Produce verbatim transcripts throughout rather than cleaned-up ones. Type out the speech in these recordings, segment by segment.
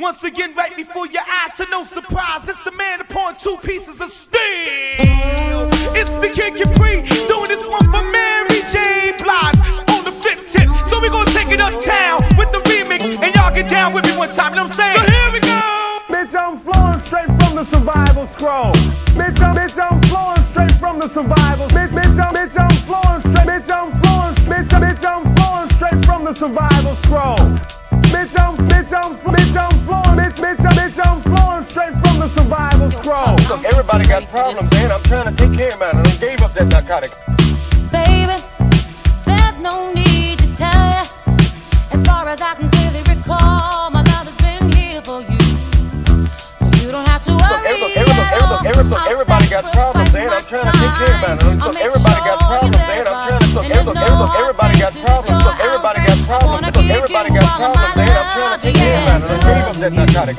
Once again, right before your eyes, so no surprise, it's the man upon two pieces of steel. It's the Kid Capri, doing this one for Mary J. Blige on the fifth tip. So we gonna take it uptown with the remix, and y'all get down with me one time, you know what I'm saying? So here we go! Bitch, I'm flowing straight from the survival scroll. Bitch, I'm, bitch, I'm flowing straight from the survival. Bitch, bitch, I'm, bitch, I'm flowing straight. Bitch, I'm flowing, bitch, bitch, I'm flowing straight from the survival scroll. Bitch, I'm, bitch, I'm, bitch, I'm flowing, bitch, bitch, bitch, I'm flowing straight from the survival scroll. Look, everybody got problems, man. I'm trying to take care of mine. I done gave up that narcotic. Baby, there's no need to tell you. As far as I can clearly recall, my love has been here for you. So you don't have to worry. Look, every, every, every, every, every, everybody got problems, man. I'm trying to take care of mine. Look, everybody got problems, man. I'm trying to, look, every, every, everybody got problems. Look, everybody got problems. Look, everybody got problems, man. I'm trying to take care of mine. I done gave up that narcotic.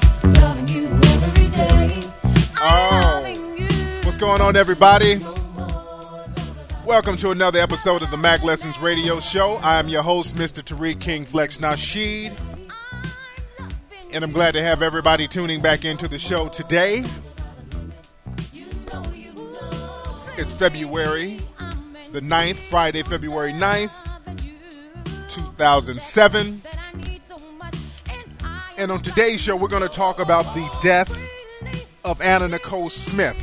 Oh, what's going on, everybody? Welcome to another episode of the Mac Lessons Radio Show. I am your host, Mister Tariq King Flex Nasheed, and I'm glad to have everybody tuning back into the show today. It's February the ninth, Friday, February ninth, two thousand seven. And on today's show, we're going to talk about the death of Anna Nicole Smith.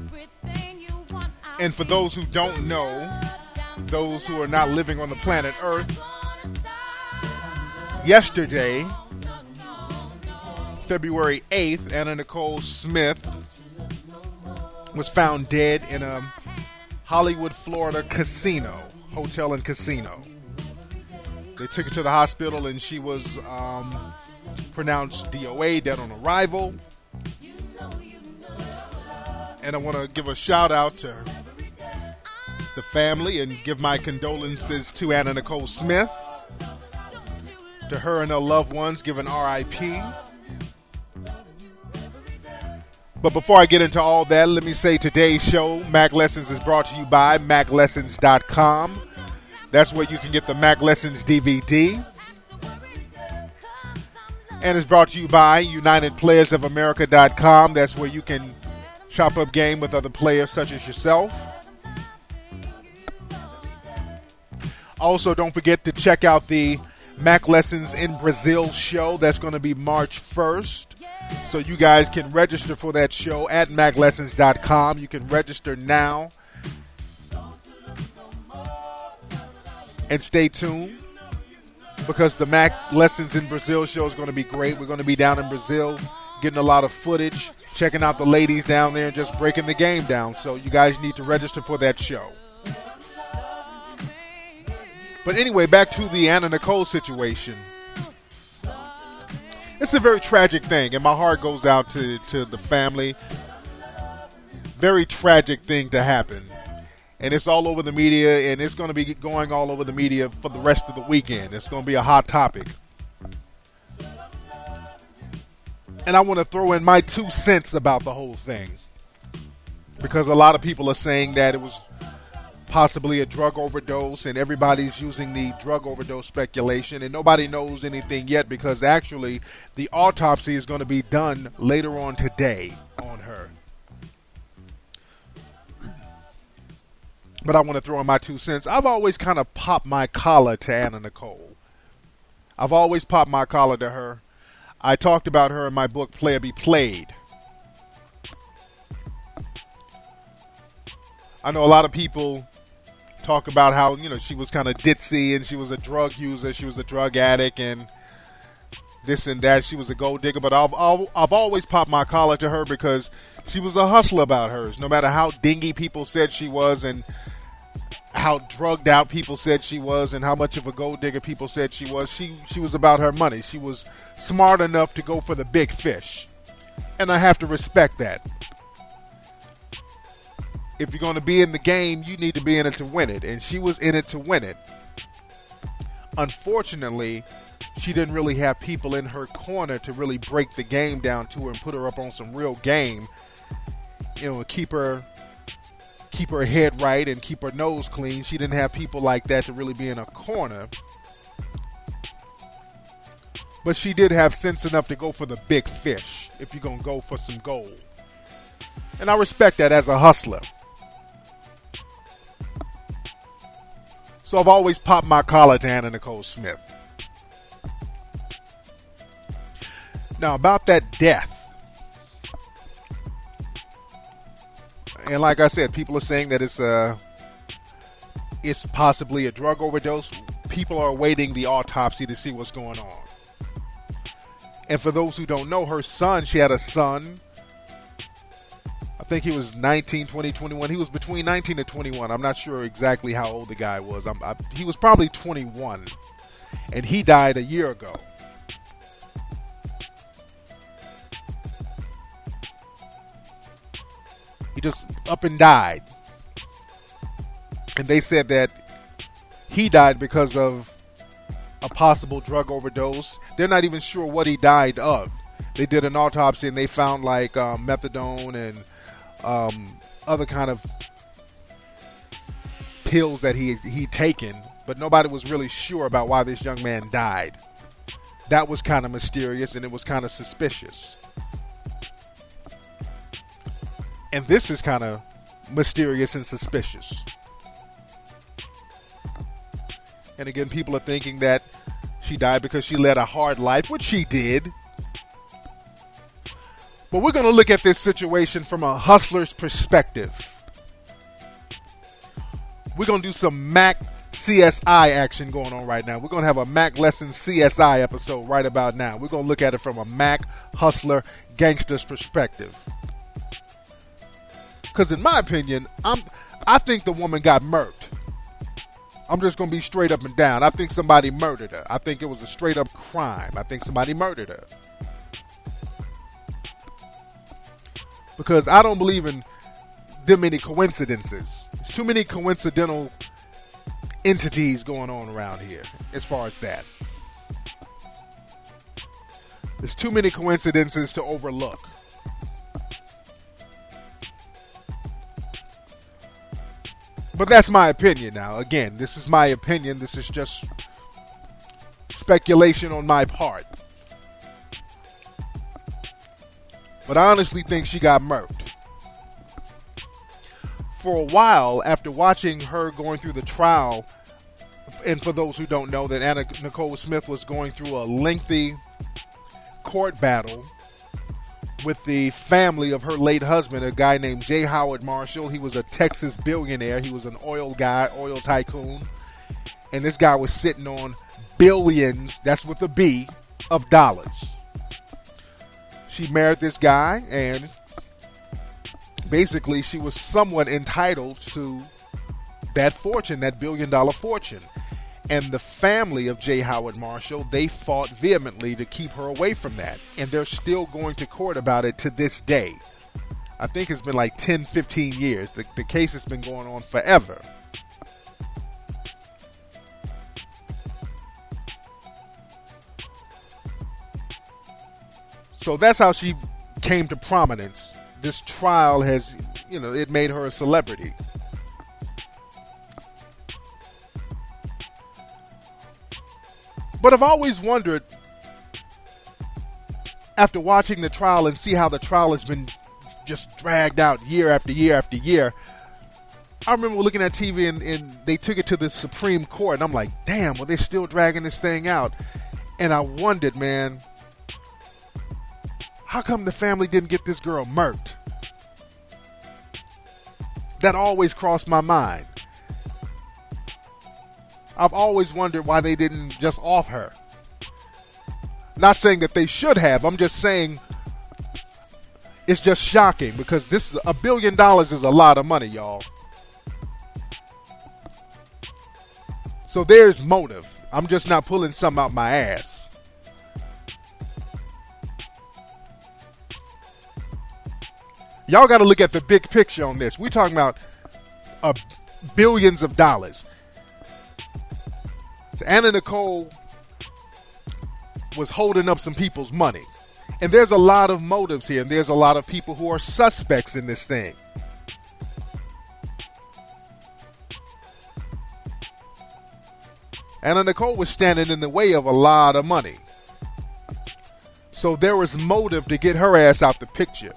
And for those who don't know, those who are not living on the planet Earth, yesterday, February eighth, Anna Nicole Smith was found dead in a Hollywood, Florida casino, hotel and casino. They took her to the hospital and she was um, pronounced D O A, dead on arrival. And I want to give a shout out to the family and give my condolences to Anna Nicole Smith. To her and her loved ones, give an R I P. But before I get into all that, let me say today's show, Mac Lessons, is brought to you by Mac Lessons dot com. That's where you can get the Mac Lessons D V D. And it's brought to you by United Players of America dot com. That's where you can chop up game with other players such as yourself. Also, don't forget to check out the Mac Lessons in Brazil show. That's going to be March first. So you guys can register for that show at Mac Lessons dot com. You can register now. And stay tuned, because the Mac Lessons in Brazil show is going to be great. We're going to be down in Brazil getting a lot of footage, checking out the ladies down there and just breaking the game down. So you guys need to register for that show. But anyway, back to the Anna Nicole situation. It's a very tragic thing, and my heart goes out to, to the family. Very tragic thing to happen. And it's all over the media, and it's going to be going all over the media for the rest of the weekend. It's going to be a hot topic. And I want to throw in my two cents about the whole thing, because a lot of people are saying that it was possibly a drug overdose, and everybody's using the drug overdose speculation, and nobody knows anything yet, because actually the autopsy is going to be done later on today on her. But I want to throw in my two cents. I've always kind of popped my collar to Anna Nicole. I've always popped my collar to her. I talked about her in my book, Player Be Played. I know a lot of people talk about how, you know, she was kind of ditzy and she was a drug user, she was a drug addict and this and that. She was a gold digger, but I've, I've always popped my collar to her because she was a hustler about hers. No matter how dingy people said she was and how drugged out people said she was and how much of a gold digger people said she was, she, she was about her money. She was smart enough to go for the big fish. And I have to respect that. If you're going to be in the game, you need to be in it to win it. And she was in it to win it. Unfortunately, she didn't really have people in her corner to really break the game down to her and put her up on some real game. You know, keep her keep her head right and keep her nose clean. She didn't have people like that to really be in a corner. But she did have sense enough to go for the big fish if you're going to go for some gold. And I respect that as a hustler. So I've always popped my collar to Anna Nicole Smith. Now, about that death. And like I said, people are saying that it's a, it's possibly a drug overdose. People are awaiting the autopsy to see what's going on. And for those who don't know, her son, she had a son. I think he was nineteen, twenty, twenty-one. He was between nineteen and twenty-one. I'm not sure exactly how old the guy was. I'm, I, he was probably twenty-one. And he died a year ago. He just up and died. And they said that he died because of a possible drug overdose. They're not even sure what he died of. They did an autopsy and they found like um, methadone and um, other kind of pills that he he'd taken, but nobody was really sure about why this young man died. That was kind of mysterious and it was kind of suspicious. And this is kind of mysterious and suspicious. And again, people are thinking that she died because she led a hard life, which she did. But we're going to look at this situation from a hustler's perspective. We're going to do some Mac C S I action going on right now. We're going to have a Mac Lesson C S I episode right about now. We're going to look at it from a Mac hustler gangster's perspective. Because in my opinion, I'm, I think the woman got murked. I'm just going to be straight up and down. I think somebody murdered her. I think it was a straight up crime. I think somebody murdered her. Because I don't believe in that many coincidences. There's too many coincidental entities going on around here as far as that. There's too many coincidences to overlook. But that's my opinion now. Again, this is my opinion. This is just speculation on my part. But I honestly think she got murked. For a while, after watching her going through the trial, and for those who don't know, that Anna Nicole Smith was going through a lengthy court battle with the family of her late husband, a guy named J. Howard Marshall. He was a Texas billionaire. He was an oil guy, oil tycoon. And this guy was sitting on billions, that's with a B, of dollars. She married this guy, and basically she was somewhat entitled to that fortune, that billion dollar fortune. And the family of J. Howard Marshall, they fought vehemently to keep her away from that. And they're still going to court about it to this day. I think it's been like ten, fifteen years. The, the case has been going on forever. So that's how she came to prominence. This trial has, you know, it made her a celebrity. But I've always wondered, after watching the trial and see how the trial has been just dragged out year after year after year, I remember looking at T V and, and they took it to the Supreme Court, and I'm like, damn, well, they're still dragging this thing out. And I wondered, man, how come the family didn't get this girl murked? That always crossed my mind. I've always wondered why they didn't just off her. Not saying that they should have. I'm just saying it's just shocking because this a billion dollars is a lot of money, y'all. So there's motive. I'm just not pulling something out my ass. Y'all got to look at the big picture on this. We're talking about uh, billions of dollars. So Anna Nicole was holding up some people's money. And there's a lot of motives here, and there's a lot of people who are suspects in this thing. Anna Nicole was standing in the way of a lot of money. So there was motive to get her ass out the picture.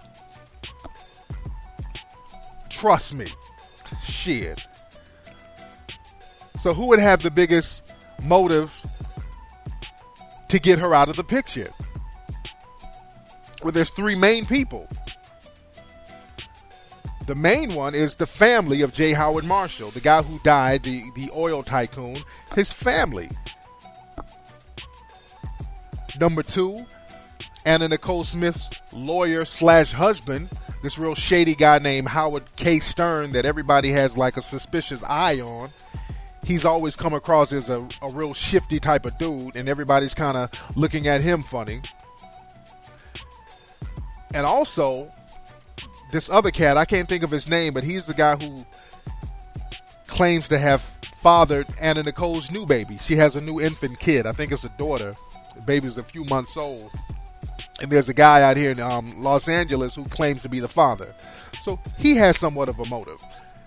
Trust me. Shit. So who would have the biggest motive to get her out of the picture? Well, there's three main people. The main one is the family of J. Howard Marshall, the guy who died, the, the oil tycoon, his family. Number two, Anna Nicole Smith's lawyer slash husband, this real shady guy named Howard K. Stern that everybody has like a suspicious eye on. He's always come across as a, a real shifty type of dude, and everybody's kind of looking at him funny. And also, this other cat, I can't think of his name, but he's the guy who claims to have fathered Anna Nicole's new baby. She has a new infant kid. I think it's a daughter. The baby's a few months old. And there's a guy out here in um, Los Angeles who claims to be the father. So he has somewhat of a motive.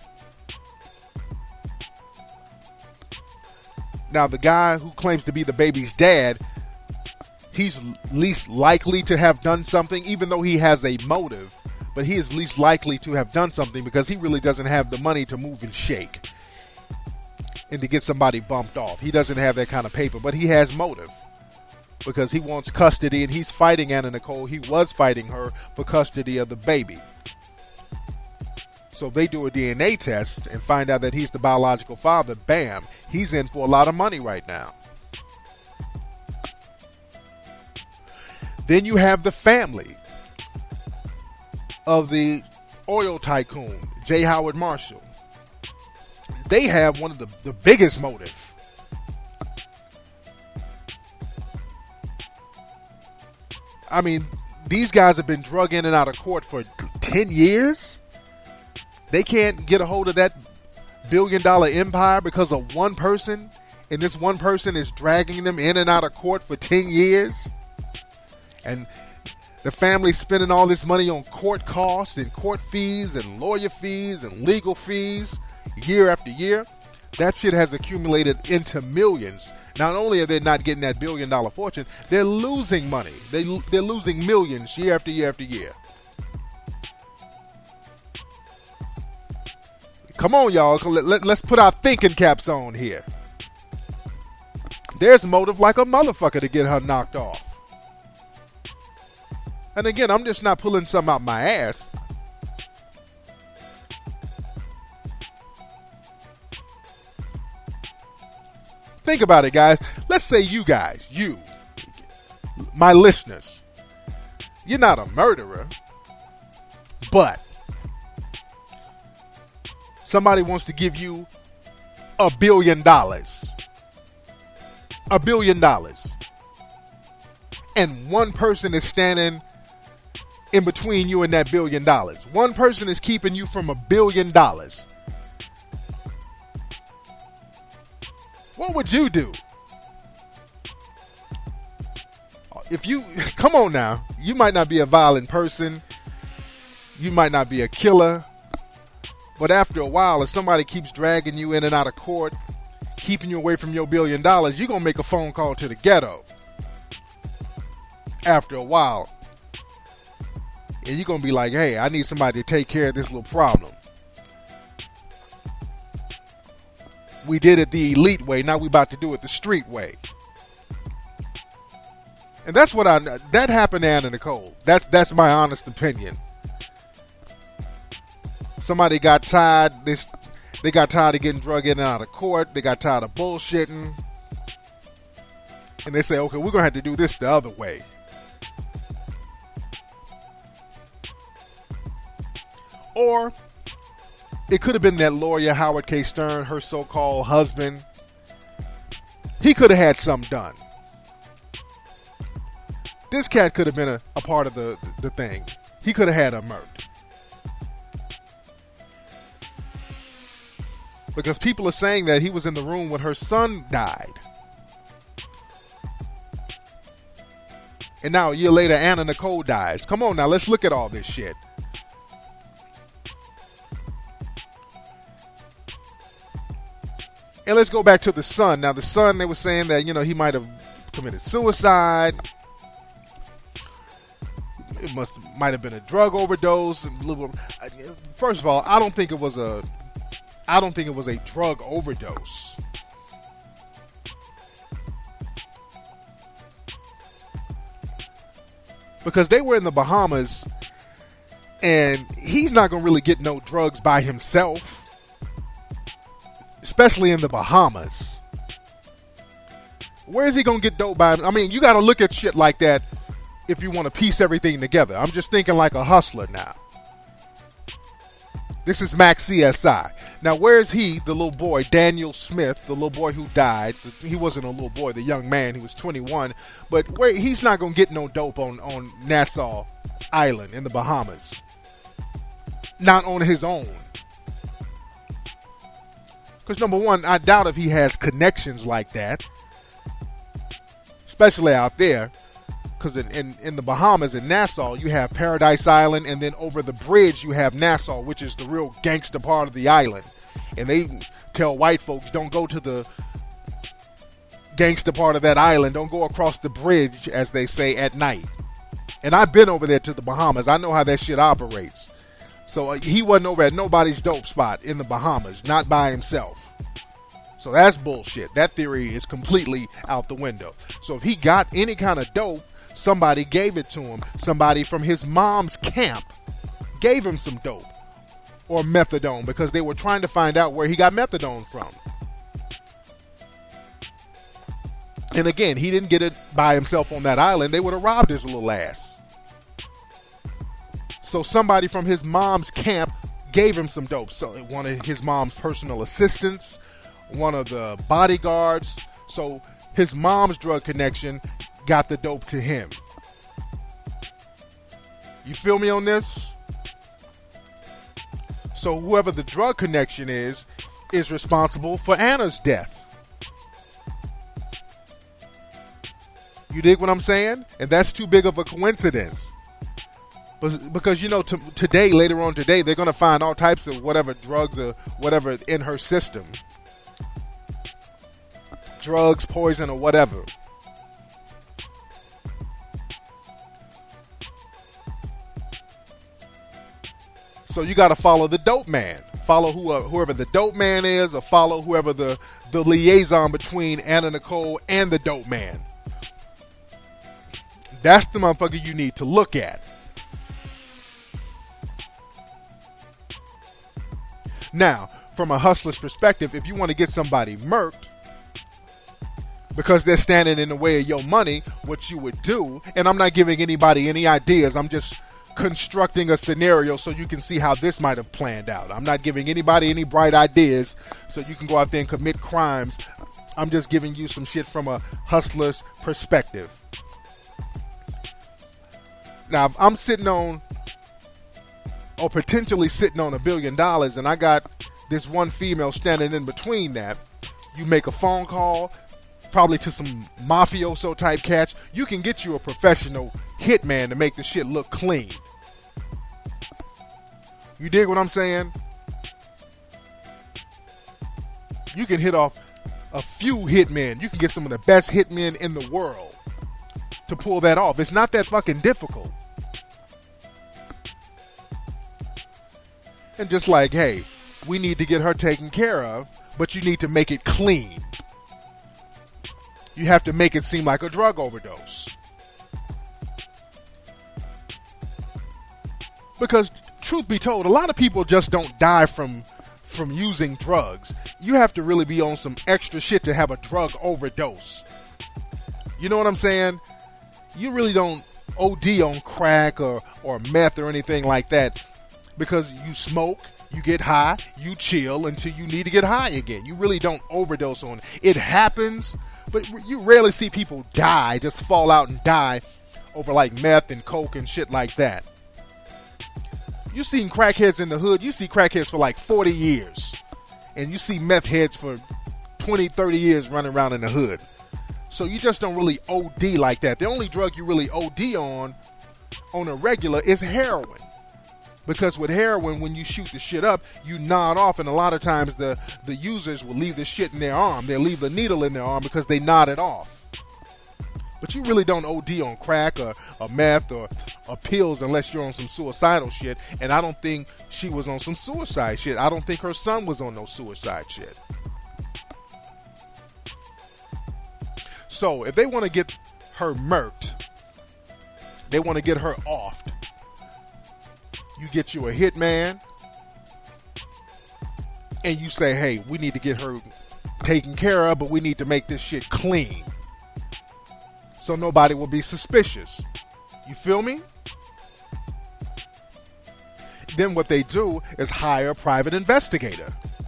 Now, the guy who claims to be the baby's dad, he's least likely to have done something, even though he has a motive. But he is least likely to have done something because he really doesn't have the money to move and shake and to get somebody bumped off. He doesn't have that kind of paper, but he has motive because he wants custody, and he's fighting Anna Nicole. He was fighting her for custody of the baby. So they do a D N A test and find out that he's the biological father. Bam, he's in for a lot of money right now. Then you have the family of the oil tycoon, J. Howard Marshall. They have one of the, the biggest motive. I mean, these guys have been drug in and out of court for ten years. They can't get a hold of that billion dollar empire because of one person, and this one person is dragging them in and out of court for ten years. And the family's spending all this money on court costs and court fees and lawyer fees and legal fees year after year. That shit has accumulated into millions. Not only are they not getting that billion dollar fortune, they're losing money. They, they're losing millions year after year after year. Come on, y'all. Let, let, let's put our thinking caps on here. There's motive like a motherfucker to get her knocked off. And again, I'm just not pulling something out my ass. Think about it, guys. Let's say you guys, you, my listeners, you're not a murderer, but somebody wants to give you a billion dollars. A billion dollars. And one person is standing in between you and that billion dollars. One person is keeping you from a billion dollars. What would you do? If you, come on now, you might not be a violent person. You might not be a killer. But after a while, if somebody keeps dragging you in and out of court, keeping you away from your billion dollars, you're going to make a phone call to the ghetto. After a while. And you're going to be like, hey, I need somebody to take care of this little problem. We did it the elite way. Now we about to do it the street way. And that's what I, that happened to Anna Nicole. That's, that's my honest opinion. Somebody got tired. They, they got tired of getting drug in and out of court. They got tired of bullshitting. And they say, okay, we're going to have to do this the other way. Or it could have been that lawyer, Howard K. Stern, her so-called husband. He could have had something done. This cat could have been a, a part of the, the thing. He could have had her murdered. Because people are saying that he was in the room when her son died. And now a year later, Anna Nicole dies. Come on now, let's look at all this shit. And let's go back to the son. Now, the son, they were saying that, you know, he might have committed suicide. it must might have been a drug overdose. First of all, I don't think it was a I don't think it was a drug overdose. Because they were in the Bahamas, and he's not going to really get no drugs by himself, especially in the Bahamas. Where is he going to get dope by him? I mean, you got to look at shit like that if you want to piece everything together. I'm just thinking like a hustler now. This is Max C S I. Now, where is he, the little boy, Daniel Smith, the little boy who died? He wasn't a little boy, the young man. He was twenty-one. But where, he's not going to get no dope on, on Nassau Island in the Bahamas. Not on his own. Because, number one, I doubt if he has connections like that. Especially out there. Because in, in, in the Bahamas, in Nassau, you have Paradise Island, and then over the bridge you have Nassau, which is the real gangster part of the island. And they tell white folks, don't go to the gangster part of that island. Don't go across the bridge, as they say, at night. And I've been over there to the Bahamas. I know how that shit operates. So uh, he wasn't over at nobody's dope spot in the Bahamas, not by himself. So that's bullshit. That theory is completely out the window. So if he got any kind of dope, somebody gave it to him. Somebody from his mom's camp gave him some dope or methadone, because they were trying to find out where he got methadone from. And again, he didn't get it by himself on that island. They would have robbed his little ass. So somebody from his mom's camp gave him some dope. So one of his mom's personal assistants, one of the bodyguards. So his mom's drug connection got the dope to him. You feel me on this? So whoever the drug connection is, is responsible for Anna's death. You dig what I'm saying? And that's too big of a coincidence. But, because, you know, t- today, later on today, they're going to find all types of whatever drugs or whatever in her system. Drugs, poison, or whatever. So you got to follow the dope man. Follow who, whoever the dope man is, or follow whoever the, the liaison between Anna Nicole and the dope man. That's the motherfucker you need to look at. Now, from a hustler's perspective, if you want to get somebody murked because they're standing in the way of your money, what you would do, and I'm not giving anybody any ideas, I'm just constructing a scenario so you can see how this might have planned out. I'm not giving anybody any bright ideas so you can go out there and commit crimes. I'm just giving you some shit from a hustler's perspective. Now, if I'm sitting on, or potentially sitting on a billion dollars, and I got this one female standing in between that, you make a phone call, probably to some mafioso type catch, you can get you a professional hitman to make the shit look clean. You dig what I'm saying? You can hit off a few hitmen. You can get some of the best hitmen in the world to pull that off. It's not that fucking difficult. And just like, hey, we need to get her taken care of, but you need to make it clean. You have to make it seem like a drug overdose. Because, truth be told, a lot of people just don't die from from using drugs. You have to really be on some extra shit to have a drug overdose. You know what I'm saying? You really don't O D on crack or, or meth or anything like that, because you smoke, you get high, you chill until you need to get high again. You really don't overdose on it. It happens, but you rarely see people die, just fall out and die over like meth and coke and shit like that. You seen crackheads in the hood, you see crackheads for like forty years. And you see meth heads for twenty, thirty years running around in the hood. So you just don't really O D like that. The only drug you really O D on, on a regular, is heroin. Because with heroin, when you shoot the shit up, you nod off, and a lot of times the, the users will leave the shit in their arm. They'll leave the needle in their arm because they nod it off. But you really don't O D on crack or, or meth or, or pills unless you're on some suicidal shit. And I don't think she was on some suicide shit. I don't think her son was on no suicide shit. So if they want to get her murked, they want to get her offed, you get you a hitman and you say, hey, we need to get her taken care of, but we need to make this shit clean so nobody will be suspicious. You feel me? Then what they do is hire a private investigator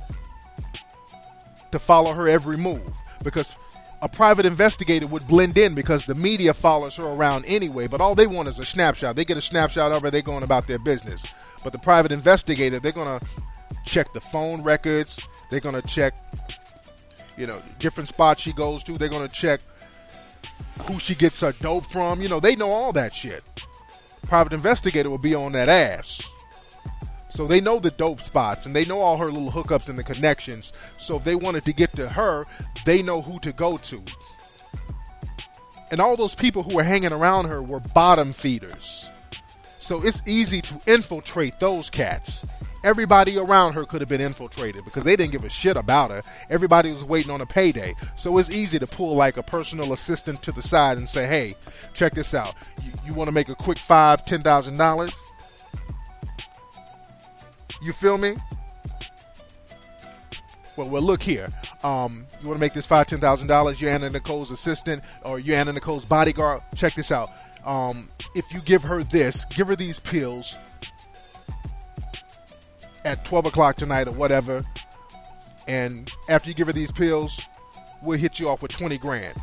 to follow her every move, because a private investigator would blend in because the media follows her around anyway, but all they want is a snapshot. They get a snapshot of her, they're going about their business. But the private investigator, they're going to check the phone records, they're going to check, you know, different spots she goes to, they're going to check who she gets her dope from. You know, they know all that shit. Private investigator will be on that ass. So they know the dope spots and they know all her little hookups and the connections. So if they wanted to get to her, they know who to go to. And all those people who were hanging around her were bottom feeders. So it's easy to infiltrate those cats. Everybody around her could have been infiltrated because they didn't give a shit about her. Everybody was waiting on a payday. So it's easy to pull like a personal assistant to the side and say, hey, check this out. You, you want to make a quick five, ten thousand dollars? You feel me? Well, well, look here. Um, you want to make this five, ten thousand dollars? You're Anna Nicole's assistant, or you're Anna Nicole's bodyguard. Check this out. Um, if you give her this, give her these pills at twelve o'clock tonight or whatever, and after you give her these pills, we'll hit you off with twenty grand.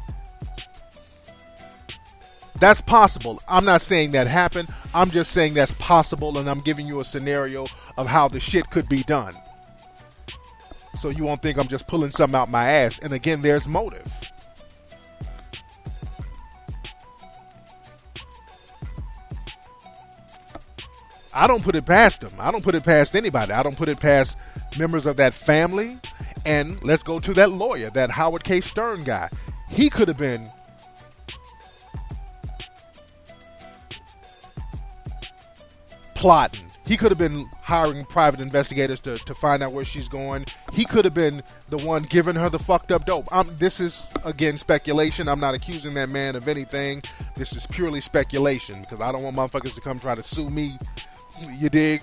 That's possible. I'm not saying that happened. I'm just saying that's possible, and I'm giving you a scenario of how the shit could be done. So you won't think I'm just pulling something out my ass. And again, there's motive. I don't put it past them. I don't put it past anybody. I don't put it past members of that family. And let's go to that lawyer, that Howard K. Stern guy. He could have been plotting. He could have been hiring private investigators to, to find out where she's going. He could have been the one giving her the fucked up dope. I'm, this is, again, speculation. I'm not accusing that man of anything. This is purely speculation because I don't want motherfuckers to come try to sue me. You dig?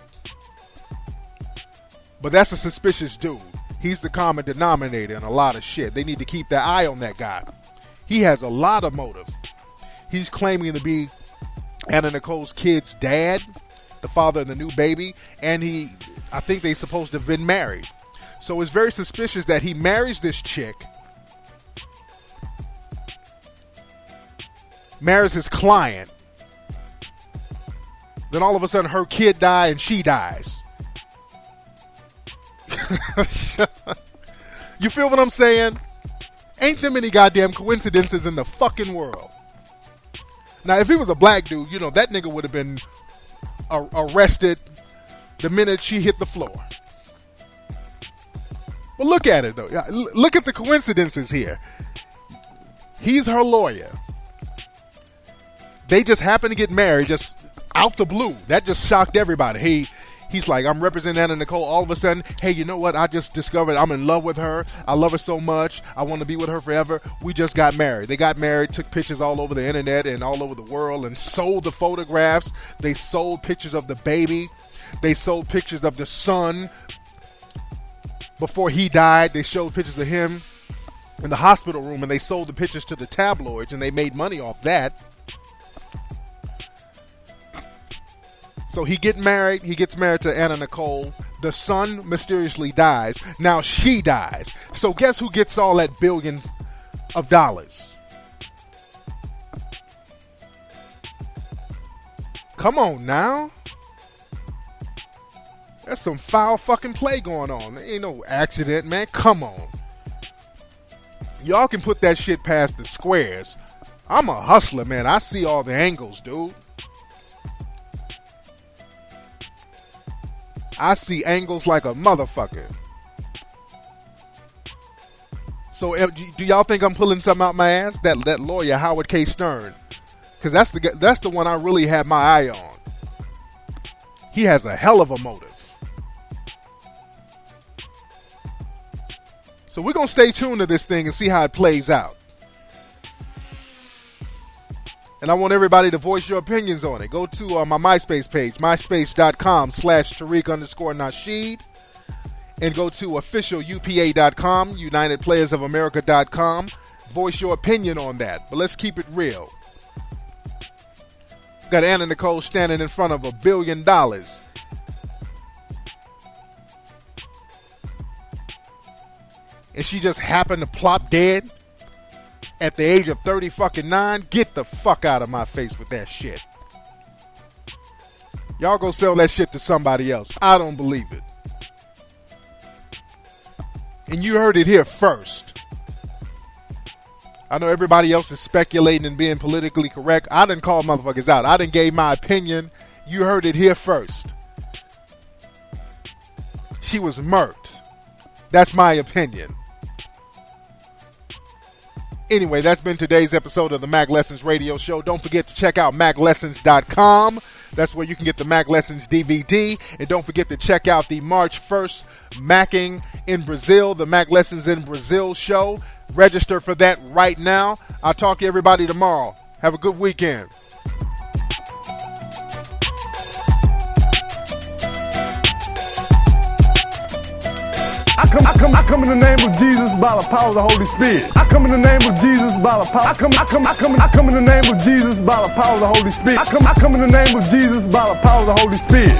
But that's a suspicious dude. He's the common denominator in a lot of shit. They need to keep their eye on that guy. He has a lot of motive. He's claiming to be Anna Nicole's kid's dad, the father of the new baby, and he, I think they're supposed to have been married. So it's very suspicious that he marries this chick, marries his client, then all of a sudden her kid dies and she dies. You feel what I'm saying? Ain't there many goddamn coincidences in the fucking world? Now, if he was a black dude, you know, that nigga would have been a- arrested the minute she hit the floor. But look at it, though. Look at the coincidences here. He's her lawyer. They just happen to get married just out the blue. That just shocked everybody. He, he's like, I'm representing Anna Nicole. All of a sudden, hey, you know what? I just discovered I'm in love with her. I love her so much. I want to be with her forever. We just got married. They got married, took pictures all over the internet and all over the world and sold the photographs. They sold pictures of the baby. They sold pictures of the son. Before he died, they showed pictures of him in the hospital room, and they sold the pictures to the tabloids, and they made money off that. So he get married. He gets married to Anna Nicole. The son mysteriously dies. Now she dies. So guess who gets all that billions of dollars? Come on now. There's some foul fucking play going on. There ain't no accident, man. Come on. Y'all can put that shit past the squares. I'm a hustler, man. I see all the angles, dude. I see angles like a motherfucker. So uh, do y'all think I'm pulling something out my ass? That that lawyer, Howard K. Stern. Because that's the, that's the one I really have my eye on. He has a hell of a motive. So we're going to stay tuned to this thing and see how it plays out. And I want everybody to voice your opinions on it. Go to uh, my MySpace page, myspace.com slash Tariq underscore Nasheed. And go to official U P A dot com, United Players of America dot com. Voice your opinion on that. But let's keep it real. Got Anna Nicole standing in front of a billion dollars. And she just happened to plop dead at the age of thirty fucking nine. Get the fuck out of my face with that shit. Y'all go sell that shit to somebody else. I don't believe it. And you heard it here first. I know everybody else is speculating and being politically correct. I didn't call motherfuckers out. I didn't gave my opinion. You heard it here first. She was murked. That's my opinion. Anyway, that's been today's episode of the Mac Lessons Radio Show. Don't forget to check out mac lessons dot com. That's where you can get the Mac Lessons D V D. And don't forget to check out the March first Macking in Brazil, the Mac Lessons in Brazil show. Register for that right now. I'll talk to everybody tomorrow. Have a good weekend. I come, I come, I come in the name of Jesus by the power of the Holy Spirit. I come in the name of Jesus by the power. I come, I come, I come, I come in the name of Jesus by the power of the Holy Spirit. I come, I come in the name of Jesus by the power of the Holy Spirit.